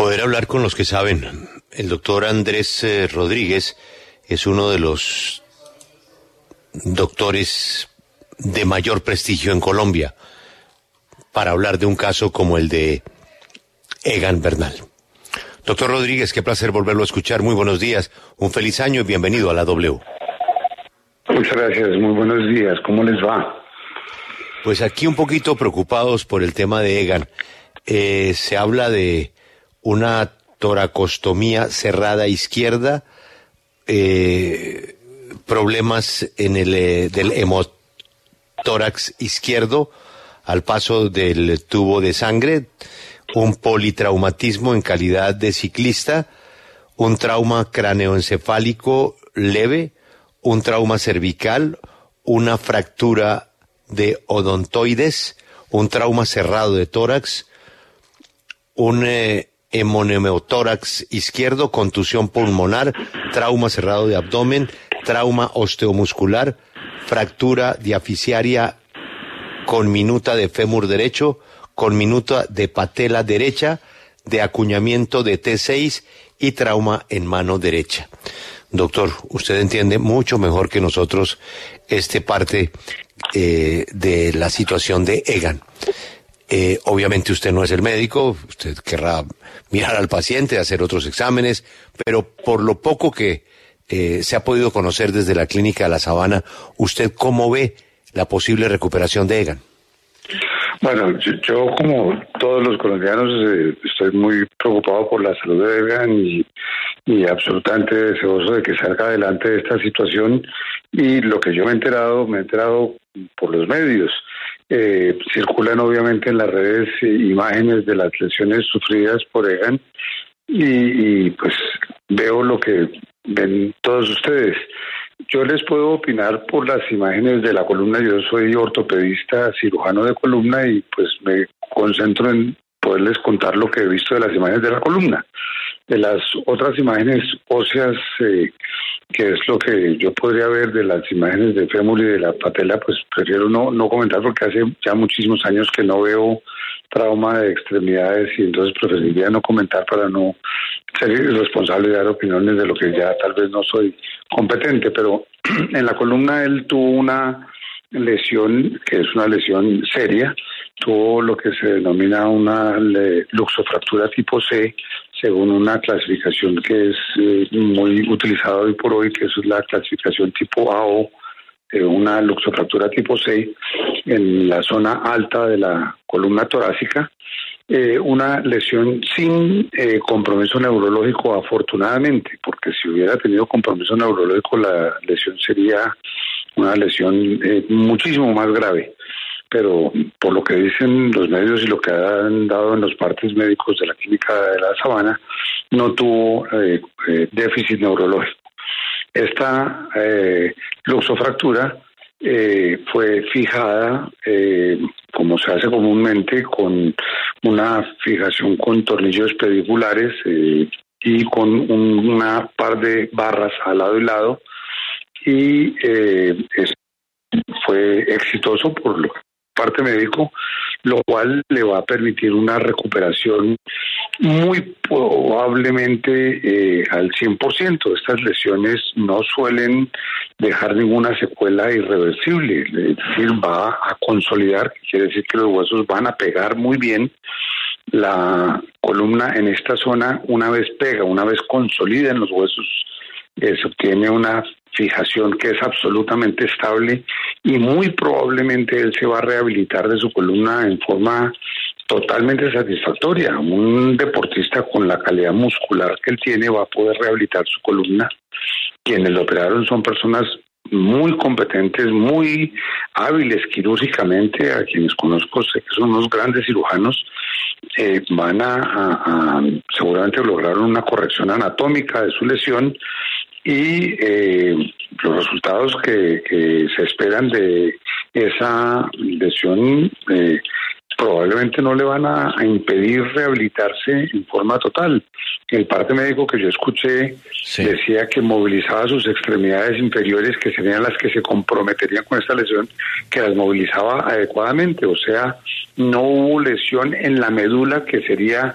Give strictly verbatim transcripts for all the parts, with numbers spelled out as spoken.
Poder hablar con los que saben. El doctor Andrés eh, Rodríguez es uno de los doctores de mayor prestigio en Colombia para hablar de un caso como el de Egan Bernal. Doctor Rodríguez, qué placer volverlo a escuchar. Muy buenos días, un feliz año y bienvenido a la W. Muchas gracias, muy buenos días. ¿Cómo les va? Pues aquí un poquito preocupados por el tema de Egan. Eh, se habla de una toracostomía cerrada izquierda, eh, problemas en el eh, del hemotórax izquierdo al paso del tubo de sangre, un politraumatismo en calidad de ciclista, un trauma craneoencefálico leve, un trauma cervical, una fractura de odontoides, un trauma cerrado de tórax, un eh, hemoneumotórax izquierdo, contusión pulmonar, trauma cerrado de abdomen, trauma osteomuscular, fractura diafisiaria con minuta de fémur derecho, con minuta de patela derecha, de acuñamiento de T seis y trauma en mano derecha. Doctor, usted entiende mucho mejor que nosotros este parte eh, de la situación de Egan. Eh, obviamente usted no es el médico, usted querrá mirar al paciente, hacer otros exámenes, pero por lo poco que eh, se ha podido conocer desde la clínica de La Sabana, ¿usted cómo ve la posible recuperación de Egan? Bueno, yo, yo como todos los colombianos eh, estoy muy preocupado por la salud de Egan y, y absolutamente deseoso de que salga adelante de esta situación, y lo que yo me he enterado, me he enterado por los medios. Eh, circulan obviamente en las redes eh, imágenes de las lesiones sufridas por Egan y, y pues veo lo que ven todos ustedes. Yo les puedo opinar por las imágenes de la columna. Yo soy ortopedista, cirujano de columna, y pues me concentro en poderles contar lo que he visto de las imágenes de la columna. De las otras imágenes óseas, eh, que es lo que yo podría ver de las imágenes de fémur y de la patela, pues prefiero no, no comentar, porque hace ya muchísimos años que no veo trauma de extremidades, y entonces preferiría no comentar para no ser irresponsable y dar opiniones de lo que ya tal vez no soy competente. Pero en la columna él tuvo una lesión que es una lesión seria, tuvo lo que se denomina una luxofractura tipo C, según una clasificación que es eh, muy utilizada hoy por hoy, que eso es la clasificación tipo A O, eh, una luxofractura tipo C en la zona alta de la columna torácica, eh, una lesión sin eh, compromiso neurológico, afortunadamente, porque si hubiera tenido compromiso neurológico la lesión sería una lesión eh, muchísimo más grave. Pero por lo que dicen los medios y lo que han dado en los partes médicos de la clínica de La Sabana, no tuvo eh, eh, déficit neurológico. Esta eh, luxofractura eh, fue fijada, eh, como se hace comúnmente, con una fijación con tornillos pediculares eh, y con un, una par de barras al lado y lado, y eh, es, fue exitoso por lo parte médico, lo cual le va a permitir una recuperación muy probablemente eh, al cien por ciento. Estas lesiones no suelen dejar ninguna secuela irreversible, es decir, va a consolidar, que quiere decir que los huesos van a pegar muy bien. La columna en esta zona, una vez pega, una vez consolida en los huesos, eh, se obtiene una fijación que es absolutamente estable, y muy probablemente él se va a rehabilitar de su columna en forma totalmente satisfactoria. Un deportista con la calidad muscular que él tiene va a poder rehabilitar su columna. Quienes lo operaron son personas muy competentes, muy hábiles quirúrgicamente, a quienes conozco, sé que son unos grandes cirujanos. Eh, van a, a, a seguramente lograr una corrección anatómica de su lesión, y eh, los resultados que, que se esperan de esa lesión eh, probablemente no le van a, a impedir rehabilitarse en forma total. El parte médico que yo escuché sí. decía que movilizaba sus extremidades inferiores, que serían las que se comprometerían con esta lesión, que las movilizaba adecuadamente, o sea, no hubo lesión en la médula, que sería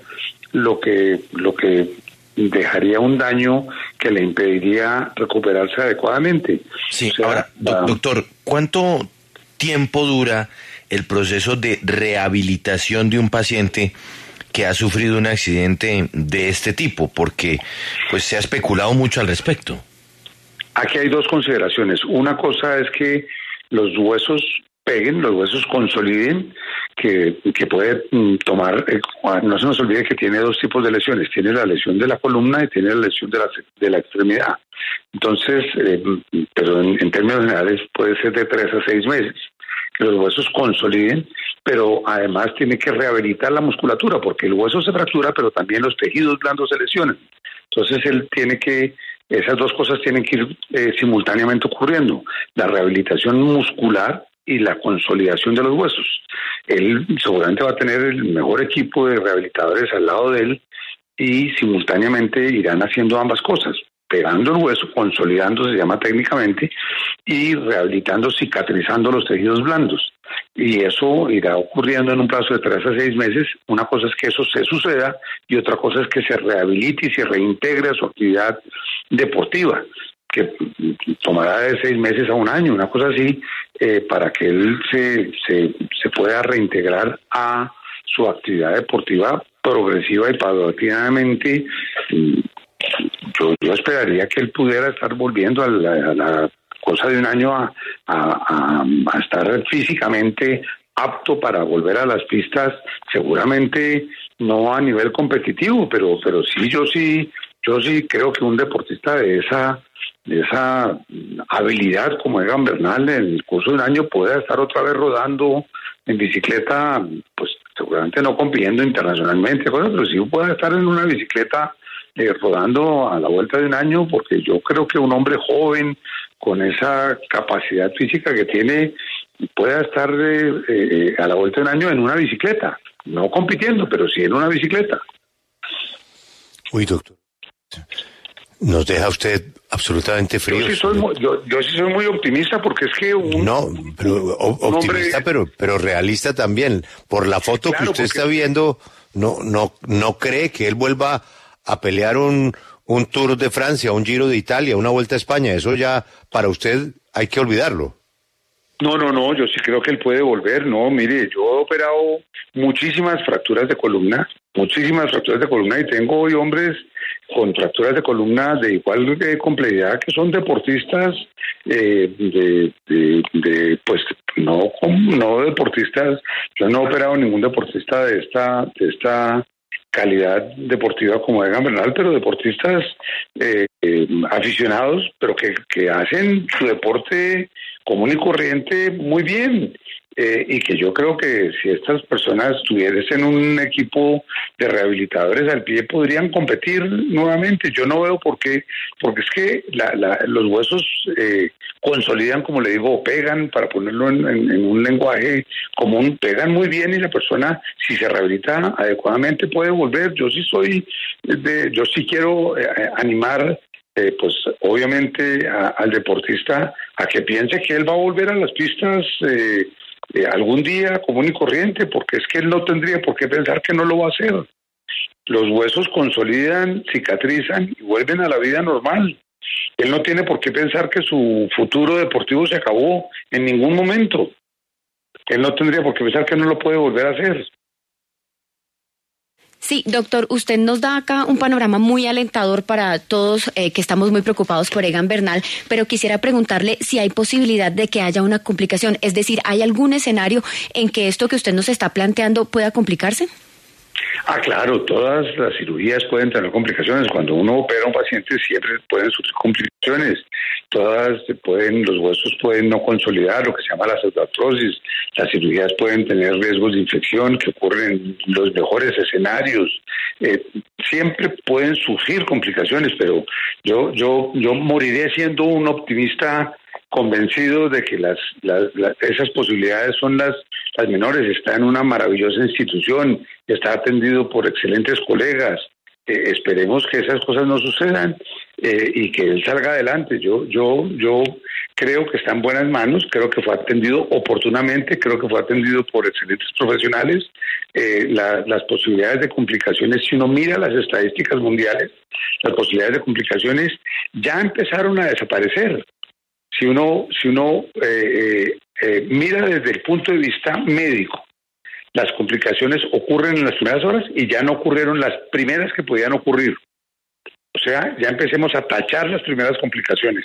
lo que lo que dejaría un daño que le impediría recuperarse adecuadamente. Sí, o sea, ahora, do- doctor, ¿cuánto tiempo dura el proceso de rehabilitación de un paciente que ha sufrido un accidente de este tipo? Porque pues se ha especulado mucho al respecto. Aquí hay dos consideraciones. Una cosa es que los huesos peguen, los huesos consoliden, que, que puede mm, tomar, eh, no se nos olvide que tiene dos tipos de lesiones, tiene la lesión de la columna y tiene la lesión de la, de la extremidad. Entonces, eh, pero en, en términos generales puede ser de tres a seis meses que los huesos consoliden, pero además tiene que rehabilitar la musculatura, porque el hueso se fractura, pero también los tejidos blandos se lesionan. Entonces él tiene que, esas dos cosas tienen que ir eh, simultáneamente ocurriendo, la rehabilitación muscular y la consolidación de los huesos. Él seguramente va a tener el mejor equipo de rehabilitadores al lado de él y simultáneamente irán haciendo ambas cosas, pegando el hueso, consolidando se llama técnicamente, y rehabilitando, cicatrizando los tejidos blandos. Y eso irá ocurriendo en un plazo de tres a seis meses. Una cosa es que eso se suceda y otra cosa es que se rehabilite y se reintegre a su actividad deportiva, que tomará de seis meses a un año, una cosa así, eh, para que él se, se, se pueda reintegrar a su actividad deportiva progresiva y paulatinamente. Yo, yo esperaría que él pudiera estar volviendo a la, a la cosa de un año a, a, a, a estar físicamente apto para volver a las pistas, seguramente no a nivel competitivo, pero pero sí, yo sí, yo sí creo que un deportista de esa de esa habilidad como Egan Bernal en el curso de un año pueda estar otra vez rodando en bicicleta, pues seguramente no compitiendo internacionalmente, pero sí pueda estar en una bicicleta eh, rodando a la vuelta de un año, porque yo creo que un hombre joven con esa capacidad física que tiene pueda estar eh, eh, a la vuelta de un año en una bicicleta, no compitiendo, pero sí en una bicicleta. Uy, doctor, nos deja usted absolutamente frío. Yo sí soy muy, yo, yo sí soy muy optimista, porque es que un, no, pero o, un optimista, hombre... pero pero realista también. Por la foto Claro, que usted porque... está viendo, no no no cree que él vuelva a pelear un un Tour de Francia, un Giro de Italia, una Vuelta a España. Eso ya para usted hay que olvidarlo. No, no, no, yo sí creo que él puede volver. No, mire, yo he operado muchísimas fracturas de columna, muchísimas fracturas de columna, y tengo hoy hombres con fracturas de columna de igual eh, complejidad, que son deportistas eh, de, de, de, pues, no, no deportistas. Yo no he operado ningún deportista de esta, de esta calidad deportiva como Egan Bernal, pero deportistas eh, eh, aficionados, pero que, que hacen su deporte común y corriente muy bien, eh, y que yo creo que si estas personas estuviesen en un equipo de rehabilitadores al pie podrían competir nuevamente. Yo no veo por qué, porque es que la, la, los huesos eh, consolidan, como le digo, o pegan, para ponerlo en, en, en un lenguaje común, pegan muy bien, y la persona, si se rehabilita adecuadamente, puede volver. Yo sí soy, de, yo sí quiero eh, animar Eh, pues obviamente a, al deportista a que piense que él va a volver a las pistas eh, eh, algún día común y corriente, porque es que él no tendría por qué pensar que no lo va a hacer. Los huesos consolidan, cicatrizan y vuelven a la vida normal. Él no tiene por qué pensar que su futuro deportivo se acabó en ningún momento. Él no tendría por qué pensar que no lo puede volver a hacer. Sí, doctor, usted nos da acá un panorama muy alentador para todos eh, que estamos muy preocupados por Egan Bernal, pero quisiera preguntarle si hay posibilidad de que haya una complicación, es decir, ¿hay algún escenario en que esto que usted nos está planteando pueda complicarse? Ah, claro, todas las cirugías pueden tener complicaciones. Cuando uno opera a un paciente siempre pueden surgir complicaciones. Todas pueden, los huesos pueden no consolidar, lo que se llama la pseudoartrosis. Las cirugías pueden tener riesgos de infección que ocurren en los mejores escenarios. Eh, siempre pueden surgir complicaciones, pero yo, yo, yo moriré siendo un optimista convencido de que las, las, las esas posibilidades son las, las menores. Está en una maravillosa institución, está atendido por excelentes colegas, eh, esperemos que esas cosas no sucedan eh, y que él salga adelante. Yo, yo, yo creo que está en buenas manos, creo que fue atendido oportunamente, creo que fue atendido por excelentes profesionales. Eh, la, las posibilidades de complicaciones, si uno mira las estadísticas mundiales, las posibilidades de complicaciones ya empezaron a desaparecer. Si uno, si uno eh, eh, mira desde el punto de vista médico, las complicaciones ocurren en las primeras horas y ya no ocurrieron las primeras que podían ocurrir. O sea, ya empecemos a tachar las primeras complicaciones.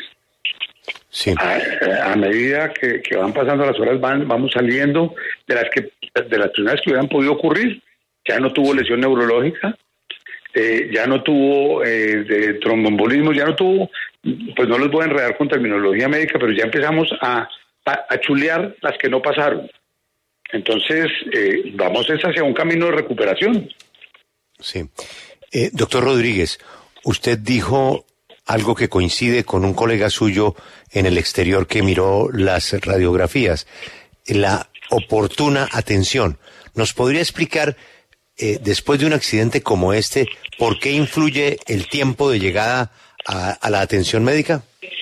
Sí. A, a medida que, que van pasando las horas, van, vamos saliendo de las que de las primeras que hubieran podido ocurrir. Ya no tuvo lesión neurológica, eh, ya no tuvo eh, de tromboembolismo, ya no tuvo, pues no los voy a enredar con terminología médica, pero ya empezamos a, a, a chulear las que no pasaron. Entonces, eh, vamos hacia un camino de recuperación. Sí. Eh, doctor Rodríguez, usted dijo algo que coincide con un colega suyo en el exterior que miró las radiografías, la oportuna atención. ¿Nos podría explicar, eh, después de un accidente como este, por qué influye el tiempo de llegada a, a la atención médica?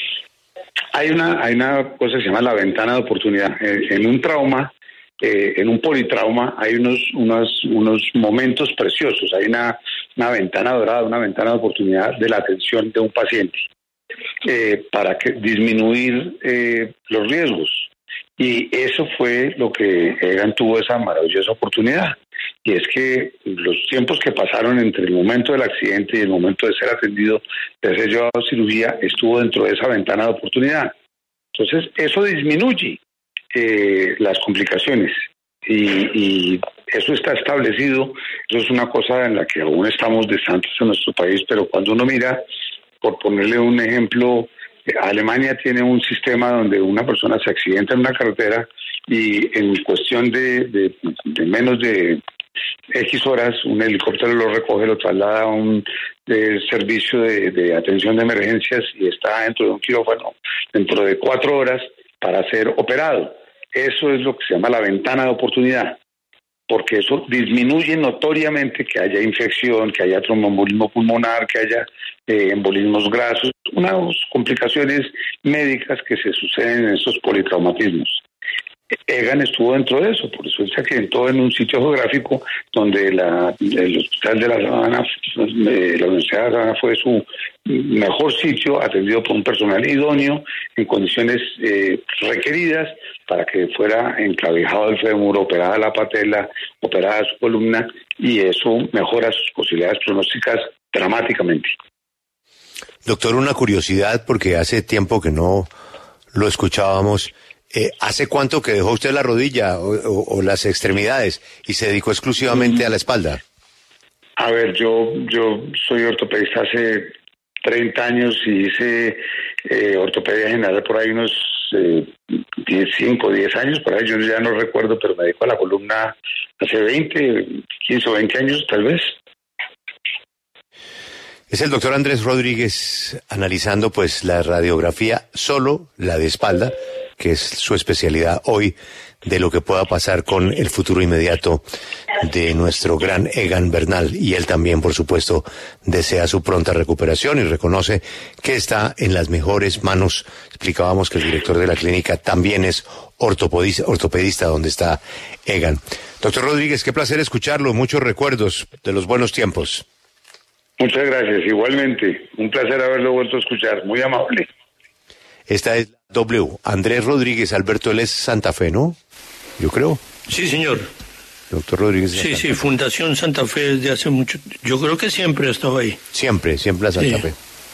Hay una, hay una cosa que se llama la ventana de oportunidad. En, en un trauma, eh, en un politrauma, hay unos, unos, unos momentos preciosos. Hay una, una ventana dorada, una ventana de oportunidad de la atención de un paciente eh, para que disminuir eh, los riesgos. Y eso fue lo que Egan tuvo, esa maravillosa oportunidad. Y es que los tiempos que pasaron entre el momento del accidente y el momento de ser atendido, de ser llevado a cirugía, estuvo dentro de esa ventana de oportunidad. Entonces, eso disminuye eh, las complicaciones. Y, y eso está establecido. Eso es una cosa en la que aún estamos distantes en nuestro país, pero cuando uno mira, por ponerle un ejemplo, Alemania tiene un sistema donde una persona se accidenta en una carretera y en cuestión de, de, de menos de X horas, un helicóptero lo recoge, lo traslada a un de servicio de, de atención de emergencias y está dentro de un quirófano dentro de cuatro horas para ser operado. Eso es lo que se llama la ventana de oportunidad, porque eso disminuye notoriamente que haya infección, que haya tromboembolismo pulmonar, que haya eh, embolismos grasos, unas complicaciones médicas que se suceden en estos politraumatismos. Egan estuvo dentro de eso, por eso él se accidentó en un sitio geográfico donde la, el Hospital de la Sabana, eh, la Universidad de la Sabana fue su mejor sitio, atendido por un personal idóneo, en condiciones eh, requeridas, para que fuera enclavijado el fémur, operada la patela, operada su columna, y eso mejora sus posibilidades pronósticas dramáticamente. Doctor, una curiosidad, porque hace tiempo que no lo escuchábamos. Eh, ¿Hace cuánto que dejó usted la rodilla o, o, o las extremidades y se dedicó exclusivamente a la espalda? A ver, yo yo soy ortopedista hace treinta años y hice eh, ortopedia general por ahí unos eh, diez, cinco, diez años, por ahí yo ya no recuerdo, pero me dedico a la columna hace veinte, quince o veinte años tal vez. Es el doctor Andrés Rodríguez analizando pues la radiografía, solo la de espalda, que es su especialidad hoy, de lo que pueda pasar con el futuro inmediato de nuestro gran Egan Bernal. Y él también, por supuesto, desea su pronta recuperación y reconoce que está en las mejores manos. Explicábamos que el director de la clínica también es ortopedista, ortopedista donde está Egan. Doctor Rodríguez, qué placer escucharlo. Muchos recuerdos de los buenos tiempos. Muchas gracias, igualmente. Un placer haberlo vuelto a escuchar, muy amable. Esta es W. Andrés Rodríguez, Alberto, él es Santa Fe, ¿no? Yo creo. Sí, señor. Doctor Rodríguez. Sí, Santa sí, Fe. Fundación Santa Fe desde hace mucho. Yo creo que siempre ha estado ahí. Siempre, siempre a Santa sí. Fe.